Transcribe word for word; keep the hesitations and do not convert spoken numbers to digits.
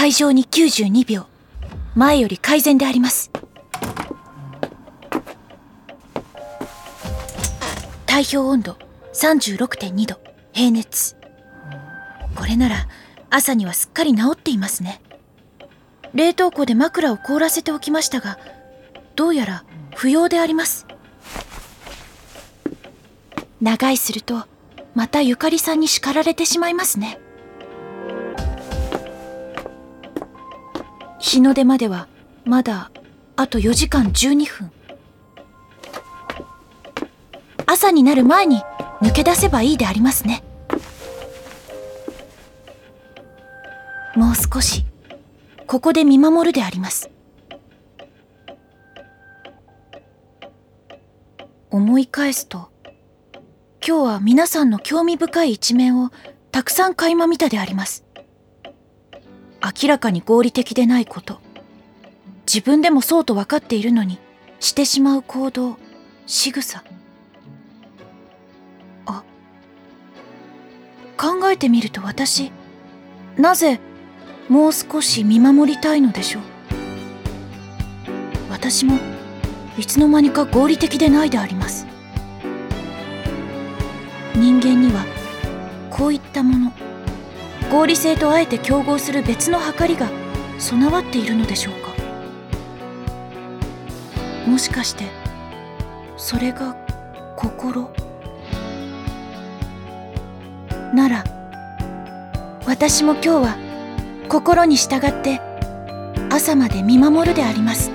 海上にきゅうじゅうにびょう、前より改善であります。体表温度 さんじゅうろくてんにど、平熱。これなら朝にはすっかり治っていますね。冷凍庫で枕を凍らせておきましたが、どうやら不要であります。長居するとまたゆかりさんに叱られてしまいますね。日の出まではまだあとよじかんじゅうにふん。朝になる前に抜け出せばいいでありますね。もう少しここで見守るであります。思い返すと、今日は皆さんの興味深い一面をたくさん垣間見たであります。明らかに合理的でないこと、自分でもそうと分かっているのにしてしまう行動、仕草。あ、考えてみると私、なぜもう少し見守りたいのでしょう。私もいつの間にか合理的でないであります。人間にはこういったもの、合理性とあえて競合する別の計りが備わっているのでしょうか。もしかしてそれが心なら、私も今日は心に従って朝まで見守るであります。